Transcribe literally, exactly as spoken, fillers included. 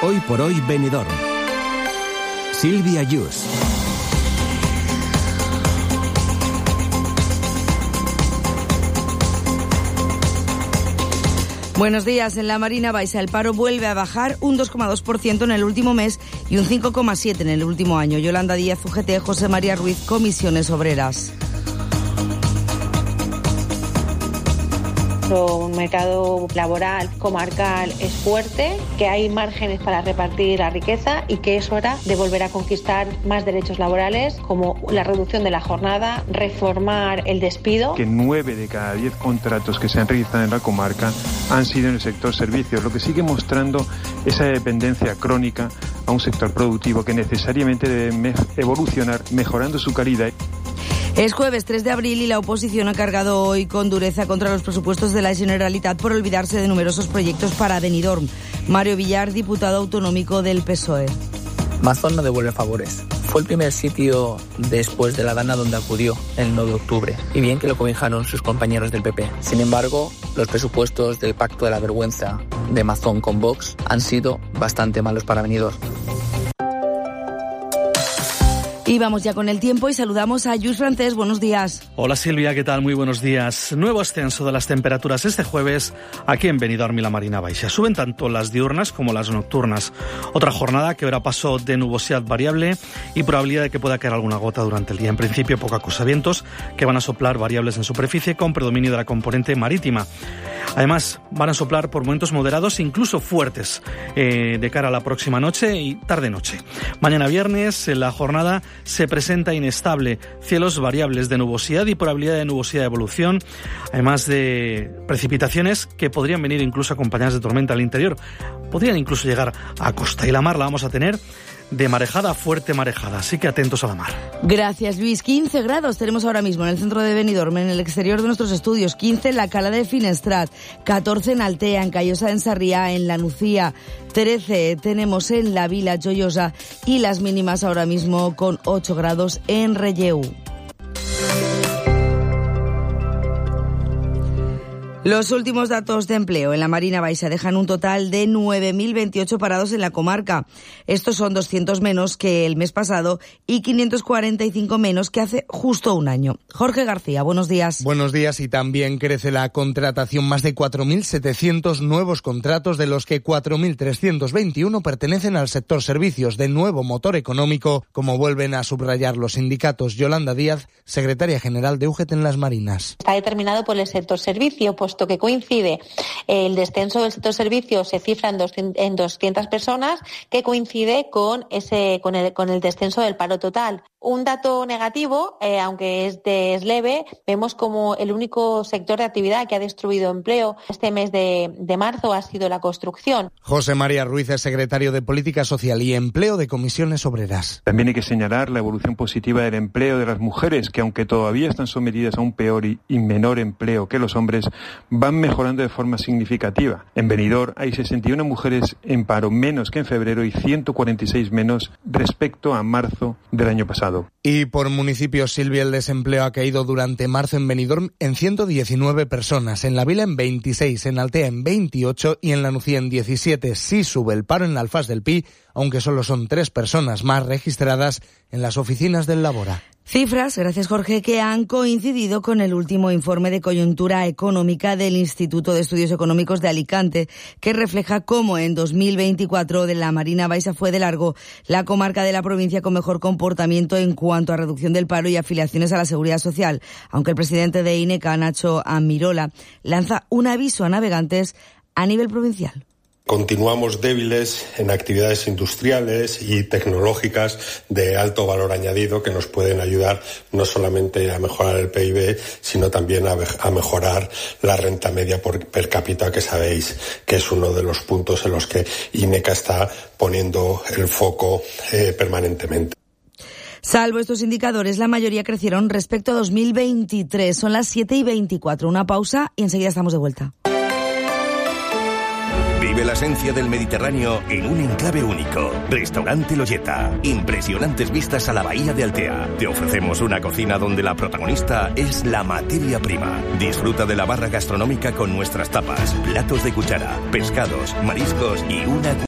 Hoy por hoy Benidorm. Silvia Yus. Buenos días. En la Marina Baixa el paro vuelve a bajar un dos coma dos por ciento en el último mes y un cinco coma siete por ciento en el último año. Yolanda Díaz, U G T, José María Ruiz, Comisiones Obreras. Un mercado laboral comarcal es fuerte, que hay márgenes para repartir la riqueza y que es hora de volver a conquistar más derechos laborales, como la reducción de la jornada, reformar el despido. Que nueve de cada diez contratos que se han realizado en la comarca han sido en el sector servicios, lo que sigue mostrando esa dependencia crónica a un sector productivo que necesariamente debe me- evolucionar mejorando su calidad. Es jueves tres de abril y la oposición ha cargado hoy con dureza contra los presupuestos de la Generalitat por olvidarse de numerosos proyectos para Benidorm. Mario Villar, diputado autonómico del P S O E. Mazón no devuelve favores. Fue el primer sitio después de la Dana donde acudió el nueve de octubre. Y bien que lo cobijaron sus compañeros del P P. Sin embargo, los presupuestos del Pacto de la Vergüenza de Mazón con Vox han sido bastante malos para Benidorm. Y vamos ya con el tiempo y saludamos a Lluís Francés. Buenos días. Hola Silvia, ¿qué tal? Muy buenos días. Nuevo ascenso de las temperaturas este jueves aquí en Benidorm y la Marina Baixa. Suben tanto las diurnas como las nocturnas. Otra jornada que habrá paso de nubosidad variable y probabilidad de que pueda caer alguna gota durante el día. En principio poca cosa. Vientos que van a soplar variables en superficie con predominio de la componente marítima. Además van a soplar por momentos moderados, incluso fuertes, eh, de cara a la próxima noche y tarde-noche. Mañana viernes la jornada se presenta inestable, cielos variables de nubosidad y probabilidad de nubosidad de evolución, además de precipitaciones que podrían venir incluso acompañadas de tormenta al interior, podrían incluso llegar a costa, y la mar la vamos a tener de marejada a fuerte marejada, así que atentos a la mar. Gracias, Luis. quince grados tenemos ahora mismo en el centro de Benidorm, en el exterior de nuestros estudios. quince en la Cala de Finestrat, catorce en Altea, en Callosa de Sarriá, en La Nucía, trece tenemos en la Vila Joyosa y las mínimas ahora mismo con ocho grados en Relleu. Los últimos datos de empleo en la Marina Baixa dejan un total de nueve mil veintiocho parados en la comarca. Estos son doscientos menos que el mes pasado y quinientos cuarenta y cinco menos que hace justo un año. Jorge García, buenos días. Buenos días. Y también crece la contratación. Más de cuatro mil setecientos nuevos contratos, de los que cuatro mil trescientos veintiuno pertenecen al sector servicios, de nuevo motor económico, como vuelven a subrayar los sindicatos. Yolanda Díaz, secretaria general de U G T en las Marinas. Está determinado por el sector servicio, pues que coincide el descenso del sector servicios, se cifra en doscientas personas, que coincide con ese con el, con el descenso del paro total. Un dato negativo, eh, aunque es, de, es leve, vemos como el único sector de actividad que ha destruido empleo este mes de, de marzo ha sido la construcción. José María Ruiz es secretario de Política Social y Empleo de Comisiones Obreras. También hay que señalar la evolución positiva del empleo de las mujeres, que aunque todavía están sometidas a un peor y, y menor empleo que los hombres, van mejorando de forma significativa. En Benidorm hay sesenta y una mujeres en paro menos que en febrero y ciento cuarenta y seis menos respecto a marzo del año pasado. Y por municipios, Silvia, el desempleo ha caído durante marzo en Benidorm en ciento diecinueve personas, en la Vila en veintiséis, en Altea en veintiocho y en La Nucía en diecisiete. Sí sube el paro en Alfás del Pi, aunque solo son tres personas más registradas en las oficinas del Labora. Cifras, gracias Jorge, que han coincidido con el último informe de coyuntura económica del Instituto de Estudios Económicos de Alicante, que refleja cómo en dos mil veinticuatro de la Marina Baixa fue de largo la comarca de la provincia con mejor comportamiento en cuanto a reducción del paro y afiliaciones a la Seguridad Social, aunque el presidente de INECA, Nacho Amirola, lanza un aviso a navegantes a nivel provincial. Continuamos débiles en actividades industriales y tecnológicas de alto valor añadido que nos pueden ayudar no solamente a mejorar el P I B, sino también a, a mejorar la renta media por per cápita, que sabéis que es uno de los puntos en los que INECA está poniendo el foco eh, permanentemente. Salvo estos indicadores, la mayoría crecieron respecto a dos mil veintitrés. Son las siete y veinticuatro. Una pausa y enseguida estamos de vuelta. Vive la esencia del Mediterráneo en un enclave único. Restaurante Loyeta. Impresionantes vistas a la bahía de Altea. Te ofrecemos una cocina donde la protagonista es la materia prima. Disfruta de la barra gastronómica con nuestras tapas, platos de cuchara, pescados, mariscos y una